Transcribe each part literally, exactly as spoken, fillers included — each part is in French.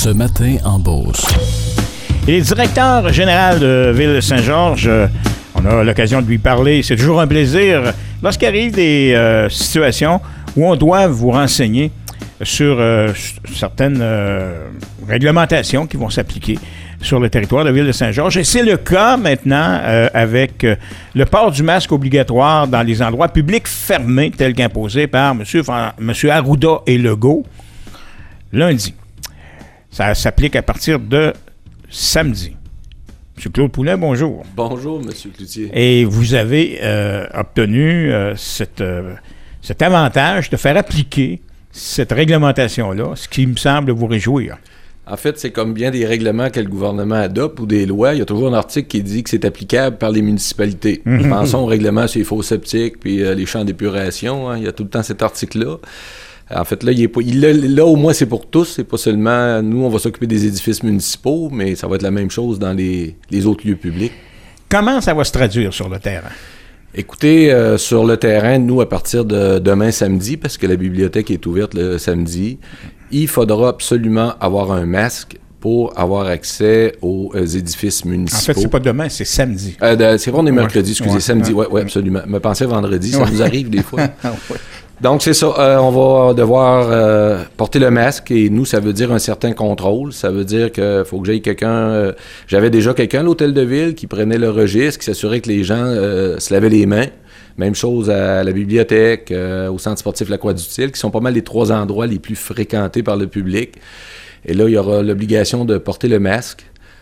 Ce matin en Beauce. Il est directeur général de Ville-Saint-Georges. On a l'occasion de lui parler. C'est toujours un plaisir lorsqu'il arrive des euh, situations où on doit vous renseigner sur euh, certaines euh, réglementations qui vont s'appliquer sur le territoire de Ville-de-Saint-Georges. Et c'est le cas maintenant euh, avec euh, le port du masque obligatoire dans les endroits publics fermés, tel qu'imposé par M. M. Arruda et Legault, lundi. Ça s'applique à partir de samedi. M. Claude Poulin, bonjour. Bonjour, M. Cloutier. Et vous avez euh, obtenu euh, cette, euh, cet avantage de faire appliquer cette réglementation-là, ce qui me semble vous réjouir. En fait, c'est comme bien des règlements que le gouvernement adopte ou des lois. Il y a toujours un article qui dit que c'est applicable par les municipalités. Mm-hmm. Pensons au règlement sur les fosses septiques puis euh, les champs d'épuration. Hein. Il y a tout le temps cet article-là. En fait, là, il est pas, il, là, là, au moins, c'est pour tous. C'est pas seulement nous, on va s'occuper des édifices municipaux, mais ça va être la même chose dans les, les autres lieux publics. Comment ça va se traduire sur le terrain? Écoutez, euh, sur le terrain, nous, à partir de demain samedi, parce que la bibliothèque est ouverte le samedi, il faudra absolument avoir un masque pour avoir accès aux euh, édifices municipaux. En fait, c'est pas demain, c'est samedi. Euh, de, c'est vrai, on est mercredi, excusez, ouais, samedi, oui, ouais, ouais, absolument. Me pensais vendredi, ça ouais. nous arrive des fois. ouais. Donc, c'est ça. Euh, on va devoir euh, porter le masque et nous, ça veut dire un certain contrôle. Ça veut dire qu'il faut que j'aille quelqu'un... Euh, j'avais déjà quelqu'un à l'hôtel de ville qui prenait le registre, qui s'assurait que les gens euh, se lavaient les mains. Même chose à la bibliothèque, euh, au centre sportif La Croix-du-Til, qui sont pas mal les trois endroits les plus fréquentés par le public. Et là, il y aura l'obligation de porter le masque.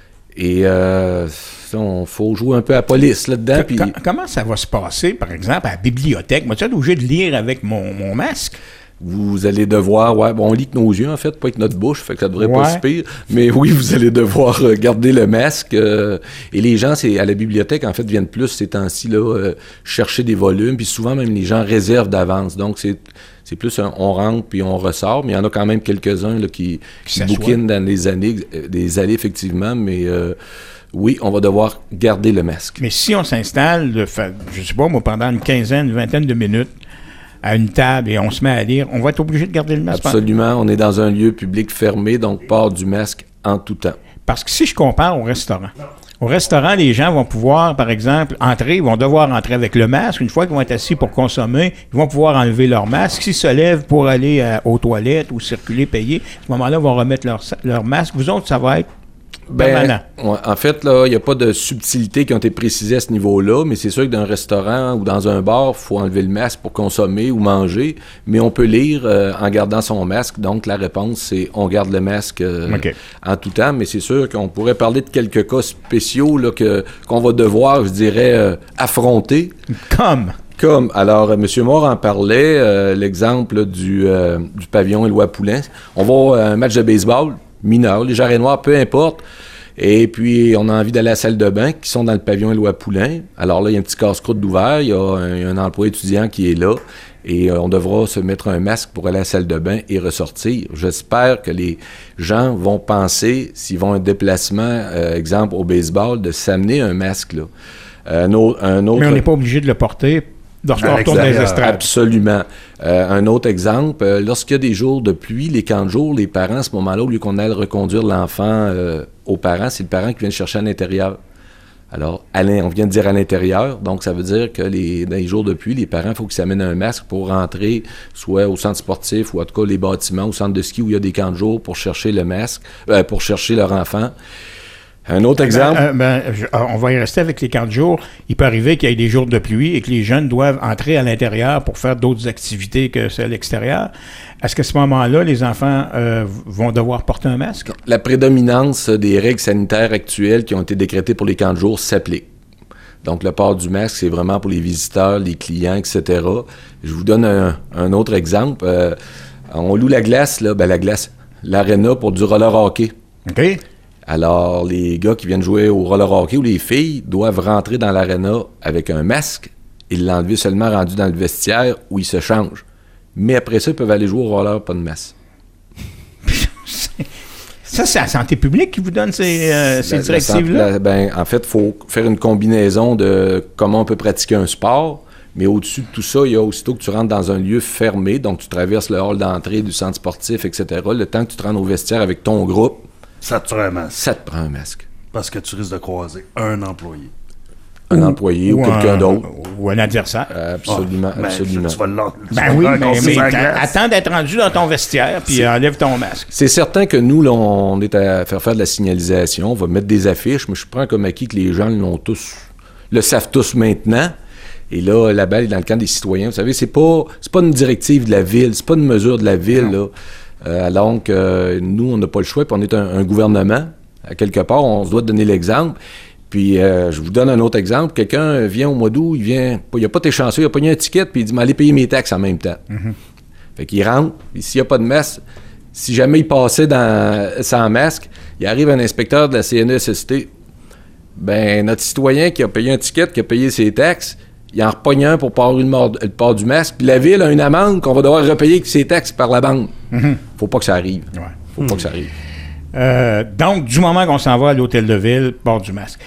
Et euh, il faut jouer un peu à la police là-dedans. Que, pis... Comment ça va se passer, par exemple, à la bibliothèque? Moi, tu es obligé de lire avec mon, mon masque? Vous allez devoir, ouais, bon, on lit que nos yeux, en fait, pas avec notre bouche, fait que ça devrait ouais. pas se pire. Mais oui, vous allez devoir euh, garder le masque. Euh, et les gens, c'est à la bibliothèque, en fait, viennent plus ces temps-ci, là, euh, chercher des volumes. Puis souvent, même, les gens réservent d'avance. Donc, c'est... C'est plus un, on rentre puis on ressort, mais il y en a quand même quelques-uns là, qui, qui, qui bouquinent dans les années, des allées, effectivement, mais euh, oui, on va devoir garder le masque. Mais si on s'installe, de fa... je sais pas, moi, pendant une quinzaine, une vingtaine de minutes, à une table et on se met à lire, on va être obligé de garder le masque? Absolument, on est dans un lieu public fermé, donc port du masque en tout temps. Parce que si je compare au restaurant, au restaurant, les gens vont pouvoir, par exemple, entrer, ils vont devoir entrer avec le masque. Une fois qu'ils vont être assis pour consommer, ils vont pouvoir enlever leur masque. S'ils se lèvent pour aller euh, aux toilettes ou circuler, payer, à ce moment-là, ils vont remettre leur, leur masque. Vous autres, ça va être permanent. Ben, ouais, en fait, là, il n'y a pas de subtilités qui ont été précisées à ce niveau-là, mais c'est sûr que dans un restaurant ou dans un bar, il faut enlever le masque pour consommer ou manger, mais on peut lire euh, en gardant son masque. Donc, la réponse, c'est on garde le masque euh, okay. en tout temps, mais c'est sûr qu'on pourrait parler de quelques cas spéciaux là, que, qu'on va devoir, je dirais, euh, affronter. Comme? Comme, alors, M. Moore en parlait, euh, l'exemple là, du, euh, du pavillon Éloi-Poulain. On va à un match de baseball mineur, les jarrets noirs, peu importe. Et puis, on a envie d'aller à la salle de bain qui sont dans le pavillon Éloi-Poulain. Alors là, il y a un petit casse-croûte d'ouvert, il y a un, un emploi étudiant qui est là et euh, on devra se mettre un masque pour aller à la salle de bain et ressortir. J'espère que les gens vont penser, s'ils vont à un déplacement, euh, exemple au baseball, de s'amener un masque, là. Euh, un, autre, un autre... Mais on n'est pas obligé de le porter lorsqu'on retourne dans les estrades. Absolument. Euh, un autre exemple, euh, lorsqu'il y a des jours de pluie, les camps de jour, les parents, à ce moment-là, au lieu qu'on aille reconduire l'enfant euh, aux parents, c'est le parent qui vient le chercher à l'intérieur. Alors, à on vient de dire à l'intérieur, donc ça veut dire que les, dans les jours de pluie, les parents, il faut qu'ils s'amènent un masque pour rentrer, soit au centre sportif ou en tout cas les bâtiments, au centre de ski où il y a des camps de jour pour chercher le masque, euh, pour chercher leur enfant. Un autre exemple. Ben, euh, ben, je, on va y rester avec les camps de jour. Il peut arriver qu'il y ait des jours de pluie et que les jeunes doivent entrer à l'intérieur pour faire d'autres activités que celles à l'extérieur. Est-ce qu'à ce moment-là, les enfants euh, vont devoir porter un masque? La prédominance des règles sanitaires actuelles qui ont été décrétées pour les camps de jour s'applique. Donc, le port du masque, c'est vraiment pour les visiteurs, les clients, et cetera. Je vous donne un, un autre exemple. Euh, on loue la glace, là, ben la glace, l'aréna pour du roller hockey. OK. Alors, les gars qui viennent jouer au roller hockey ou les filles doivent rentrer dans l'aréna avec un masque et l'enlever seulement rendu dans le vestiaire où ils se changent. Mais après ça, ils peuvent aller jouer au roller, pas de masque. Ça, c'est la santé publique qui vous donne ces, euh, ces ben, directives-là? La, ben, en fait, il faut faire une combinaison de comment on peut pratiquer un sport, mais au-dessus de tout ça, il y a aussitôt que tu rentres dans un lieu fermé, donc tu traverses le hall d'entrée du centre sportif, et cetera, le temps que tu te rendes au vestiaire avec ton groupe, Ça te prend un masque. Ça te prend un masque. Parce que tu risques de croiser un employé. Un ou, employé ou, ou quelqu'un un, d'autre. Ou un adversaire. Absolument, oh, absolument. Tu vas l'en- tu Ben vas oui, le mais, mais rencontrer. attends d'être rendu dans ton vestiaire, puis C'est- enlève ton masque. C'est certain que nous, là, on est à faire faire de la signalisation, on va mettre des affiches, mais je prends comme acquis que les gens l'ont tous, le savent tous maintenant. Et là, la balle est dans le camp des citoyens. Vous savez, c'est pas, c'est pas une directive de la ville, c'est pas une mesure de la ville, là. Euh, alors que euh, nous, on n'a pas le choix, puis on est un, un gouvernement. À quelque part, on se doit donner l'exemple. Puis, euh, je vous donne un autre exemple. Quelqu'un vient au mois d'août, il vient, il n'a pas été chanceux, il a pogné un ticket, puis il dit, mais allez payer mes taxes en même temps. Mm-hmm. Fait qu'il rentre, puis s'il n'y a pas de masque, si jamais il passait dans, sans masque, il arrive un inspecteur de la C N E S S T, ben notre citoyen qui a payé un ticket, qui a payé ses taxes, il en repogne un pour pas avoir le, mord- le port du masque, puis la ville a une amende qu'on va devoir repayer ses taxes par la banque. Mm-hmm. Faut pas que ça arrive. Ouais. Faut pas que ça arrive. Euh, donc, du moment qu'on s'en va à l'hôtel de ville, port du masque.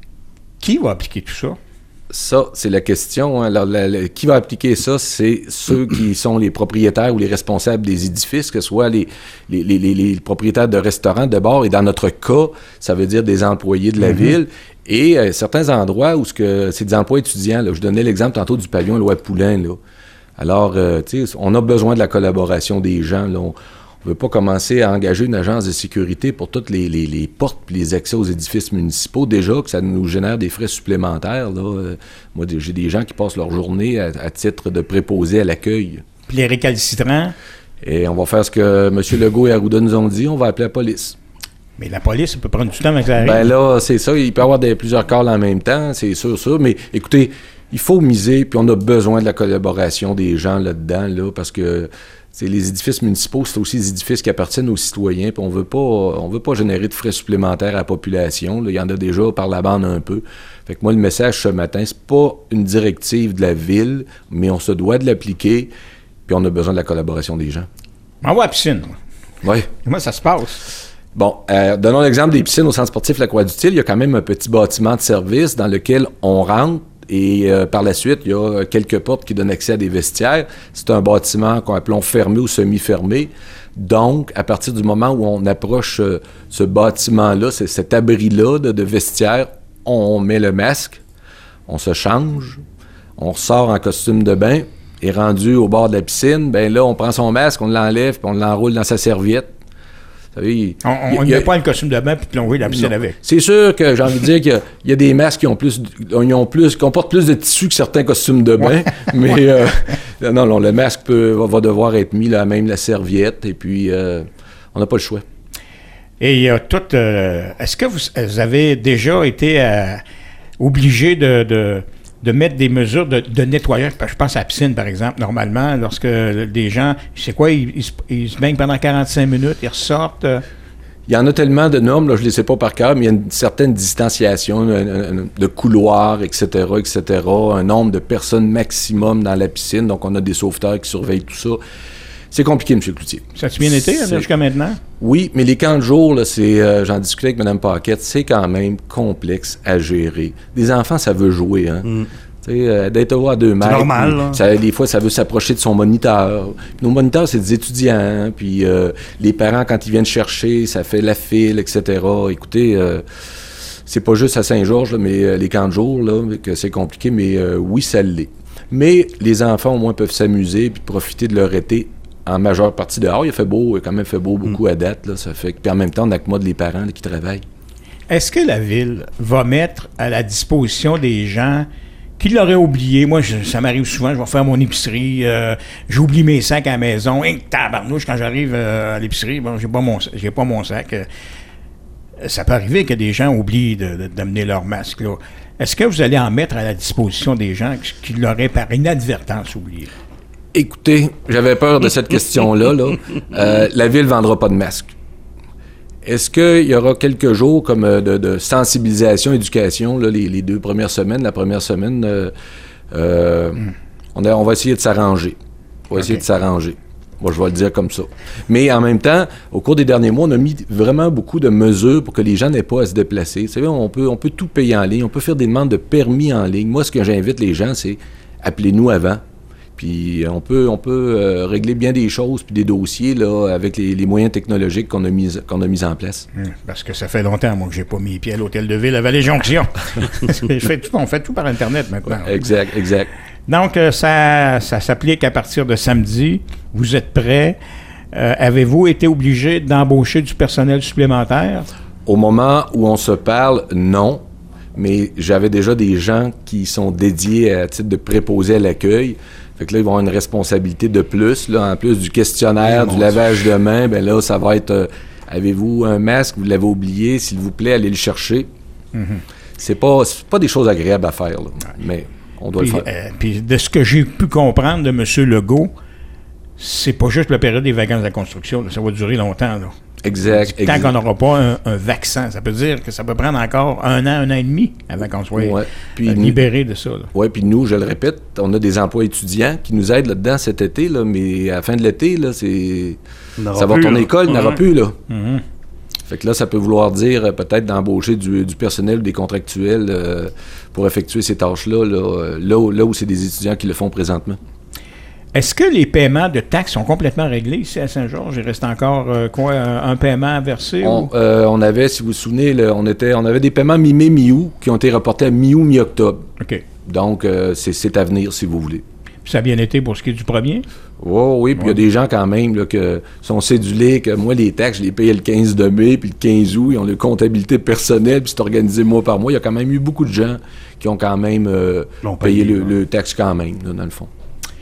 Qui va appliquer tout ça? Ça, c'est la question. Hein. Alors, la- la- qui va appliquer ça? C'est ceux qui sont les propriétaires ou les responsables des édifices, que ce soit les, les, les, les- les propriétaires de restaurants, de bars, et dans notre cas, ça veut dire des employés de la Mm-hmm. ville, et euh, certains endroits où ce que, c'est des emplois étudiants. Là. Je donnais l'exemple tantôt du pavillon Loi-Poulain. Là. Alors, euh, tu sais, on a besoin de la collaboration des gens. Là. On ne veut pas commencer à engager une agence de sécurité pour toutes les, les, les portes et les accès aux édifices municipaux. Déjà que ça nous génère des frais supplémentaires. Là. Euh, moi, j'ai des gens qui passent leur journée à, à titre de préposés à l'accueil. Puis les récalcitrants, Et on va faire ce que M. Legault et Arruda nous ont dit, on va appeler la police. mais la police, ça peut prendre du temps avant que ça arrive. Ben là, c'est ça, il peut y avoir des, plusieurs calls en même temps, c'est sûr, sûr, mais écoutez, il faut miser, puis on a besoin de la collaboration des gens là-dedans, là, parce que c'est les édifices municipaux, c'est aussi des édifices qui appartiennent aux citoyens, puis on veut pas, on veut pas générer de frais supplémentaires à la population, là. Il y en a déjà par la bande un peu. Fait que moi, le message ce matin, c'est pas une directive de la ville, mais on se doit de l'appliquer, puis on a besoin de la collaboration des gens. On va à la piscine. Oui. Comment ça se passe? Bon, euh, donnons l'exemple des piscines au centre sportif La Croix-du-Til. Il y a quand même un petit bâtiment de service dans lequel on rentre et euh, par la suite, il y a quelques portes qui donnent accès à des vestiaires. C'est un bâtiment qu'on appelons fermé ou semi-fermé. Donc, à partir du moment où on approche euh, ce bâtiment-là, c'est cet abri-là de, de vestiaire, on met le masque, on se change, on ressort en costume de bain et rendu au bord de la piscine, ben là, on prend son masque, on l'enlève puis on l'enroule dans sa serviette. Vous savez, il- On il- on il ne y a- met pas le costume de bain puis plonger la piscine non. avec. C'est sûr que j'ai envie de dire qu'il y a, il y a des masques qui ont plus, ils ont plus, qui comportent plus de tissu que certains costumes de bain, mais euh, non, non, le masque peut, va, va devoir être mis là, même la serviette, et puis euh, on n'a pas le choix. Et il y a tout. euh, est-ce que vous, vous avez déjà été euh, obligé de, de, de mettre des mesures de, de nettoyage? Je pense à la piscine, par exemple, normalement, lorsque des gens, c'est quoi, ils, ils se- ils se baignent pendant quarante-cinq minutes, ils ressortent. euh, Il y en a tellement de normes, là, je ne les sais pas par cœur, mais il y a une certaine distanciation un- un- un- de couloirs, et cetera, et cetera, un nombre de personnes maximum dans la piscine, donc on a des sauveteurs qui surveillent tout ça. C'est compliqué, M. Cloutier. Ça a-tu bien été là, C'est- jusqu'à maintenant? Oui, mais les camps de jour, là, c'est, euh, j'en discutais avec Mme Paquette, c'est quand même complexe à gérer. Des enfants, ça veut jouer, hein. Mm. Tu sais, euh, d'être à deux mètres. normal, puis là. ça, des fois, ça veut s'approcher de son moniteur. Nos moniteurs, c'est des étudiants, puis euh, les parents, quand ils viennent chercher, ça fait la file, et cetera. Écoutez, euh, c'est pas juste à Saint-Georges, là, mais euh, les camps de jour, là, que c'est compliqué, mais euh, oui, ça l'est. Mais les enfants, au moins, peuvent s'amuser puis profiter de leur été en majeure partie dehors. Il a fait beau, il a quand même fait beau beaucoup à date, là, ça fait que, puis en même temps, on accommode les parents là, qui travaillent. Est-ce que la Ville va mettre à la disposition des gens qui l'auraient oublié? Moi, je- ça m'arrive souvent, je vais faire mon épicerie, euh, j'oublie mes sacs à la maison. Hein, tabarnouche, quand j'arrive euh, à l'épicerie, bon, j'ai pas mon, j'ai pas mon sac. Euh, ça peut arriver que des gens oublient de- de- d'amener leur masque, là. Est-ce que vous allez en mettre à la disposition des gens qui, qui l'auraient par inadvertance oublié? Écoutez, j'avais peur de cette question-là. Là. Euh, la Ville ne vendra pas de masques. Est-ce qu'il y aura quelques jours comme euh, de, de sensibilisation, éducation, là, les, les deux premières semaines, la première semaine, euh, euh, on, a- on va essayer de s'arranger. On va essayer Ok. de s'arranger. Moi, je vais le dire comme ça. Mais en même temps, au cours des derniers mois, on a mis vraiment beaucoup de mesures pour que les gens n'aient pas à se déplacer. Vous savez, on peut, on peut tout payer en ligne, on peut faire des demandes de permis en ligne. Moi, ce que j'invite les gens, c'est appelez-nous avant. Puis on peut, on peut euh, régler bien des choses, puis des dossiers là, avec les, les moyens technologiques qu'on a mis, qu'on a mis en place. Hum, parce que ça fait longtemps, moi, que j'ai pas mis pied à l'hôtel de ville à Vallée-Jonction. Je fais tout, on fait tout par Internet maintenant. Ouais, exact, exact. Donc, euh, ça, ça s'applique à partir de samedi. Vous êtes prêts. Euh, avez-vous été obligé d'embaucher du personnel supplémentaire? Au moment où on se parle, non. Mais j'avais déjà des gens qui sont dédiés à titre de préposés à l'accueil. Fait que là, ils vont avoir une responsabilité de plus. Là, en plus du questionnaire, oui, du lavage de mains, ben là, ça va être euh, avez-vous un masque? Vous l'avez oublié, s'il vous plaît, allez le chercher. Mm-hmm. C'est pas, c'est pas des choses agréables à faire, là, mais on doit puis, le faire. Euh, puis de ce que j'ai pu comprendre de M. Legault, c'est pas juste la période des vacances de la construction. Là, ça va durer longtemps. Là. Exact. Tant qu'on n'aura pas un, un vaccin, ça peut dire que ça peut prendre encore un an, un an et demi avant qu'on soit ouais. puis euh, libéré de ça. Oui, puis nous, je le répète, on a des emplois étudiants qui nous aident là-dedans cet été, là, mais à la fin de l'été, là, c'est ça va retourner à l'école, il n'y en aura plus. Là. Mm-hmm. Fait que là, ça peut vouloir dire euh, peut-être d'embaucher du, du personnel ou des contractuels euh, pour effectuer ces tâches-là, là, là, où, là où c'est des étudiants qui le font présentement. Est-ce que les paiements de taxes sont complètement réglés ici à Saint-Georges? Il reste encore euh, quoi, un paiement à verser? On, ou? euh, on avait, si vous vous souvenez, là, on, était, on avait des paiements mi-mai, mi-août qui ont été reportés à mi-août, mi-octobre. OK. Donc, euh, c'est, c'est à venir, si vous voulez. Puis ça a bien été pour ce qui est du premier? Oh, oui, puis il ouais. y a des gens quand même là, qui sont cédulés, que moi, les taxes, je les payais le quinze de mai, puis le quinze août, ils ont leur comptabilité personnelle, puis c'est organisé mois par mois. Il y a quand même eu beaucoup de gens qui ont quand même euh, payé, payé le, le taxe quand même, là, dans le fond.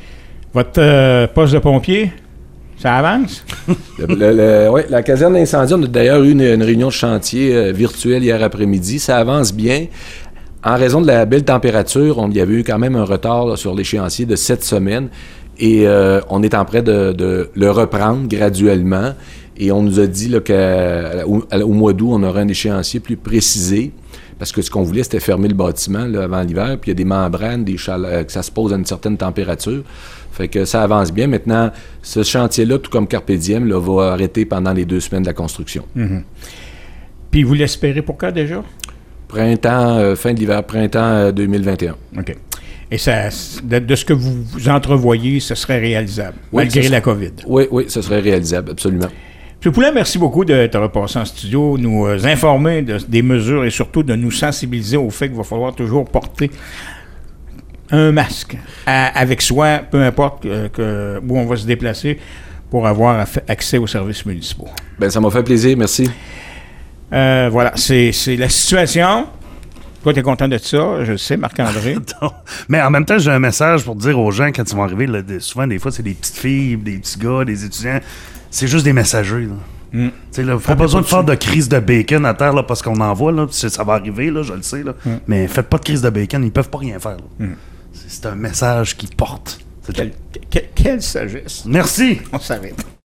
Votre euh, poste de pompier, ça avance? le, le, le, oui, la caserne d'incendie, on a d'ailleurs eu une, une réunion de chantier euh, virtuelle hier après-midi. Ça avance bien. En raison de la belle température, on y avait eu quand même un retard là, sur l'échéancier de sept semaines. Et euh, on est en train de, de le reprendre graduellement. Et on nous a dit là, qu'au au mois d'août, on aura un échéancier plus précisé. Parce que ce qu'on voulait, c'était fermer le bâtiment là, avant l'hiver. Puis il y a des membranes, des chaleurs, que ça se pose à une certaine température. Fait que ça avance bien. Maintenant, ce chantier-là, tout comme Carpe Diem, là, va arrêter pendant les deux semaines de la construction. Mm-hmm. Puis vous l'espérez pour quand déjà? Printemps, euh, fin de l'hiver, printemps euh, deux mille vingt et un. OK. Et ça, de, de ce que vous, vous entrevoyez, ce serait réalisable, oui, malgré serait, la COVID? Oui, oui, ce serait réalisable, absolument. M. Poulet, merci beaucoup de te repasser en studio, nous euh, informer de, des mesures et surtout de nous sensibiliser au fait qu'il va falloir toujours porter un masque à, avec soi, peu importe euh, que, où on va se déplacer, pour avoir accès aux services municipaux. Bien, ça m'a fait plaisir, merci. Euh, voilà, c'est, c'est la situation. Toi, tu es content de ça, je le sais, Marc-André. Mais en même temps, j'ai un message pour dire aux gens, quand ils vont arriver, là, de, souvent, des fois, c'est des petites filles, des petits gars, des étudiants. C'est juste des messagers. Il n'y mm. a pas besoin de faire de crise de bacon à terre là, parce qu'on en voit. Là, ça va arriver, là, je le sais. Là. Mm. Mais faites pas de crise de bacon, ils ne peuvent pas rien faire. Mm. C'est, c'est un message qui porte. Quelle, quelle, quelle sagesse. Merci. On s'arrête.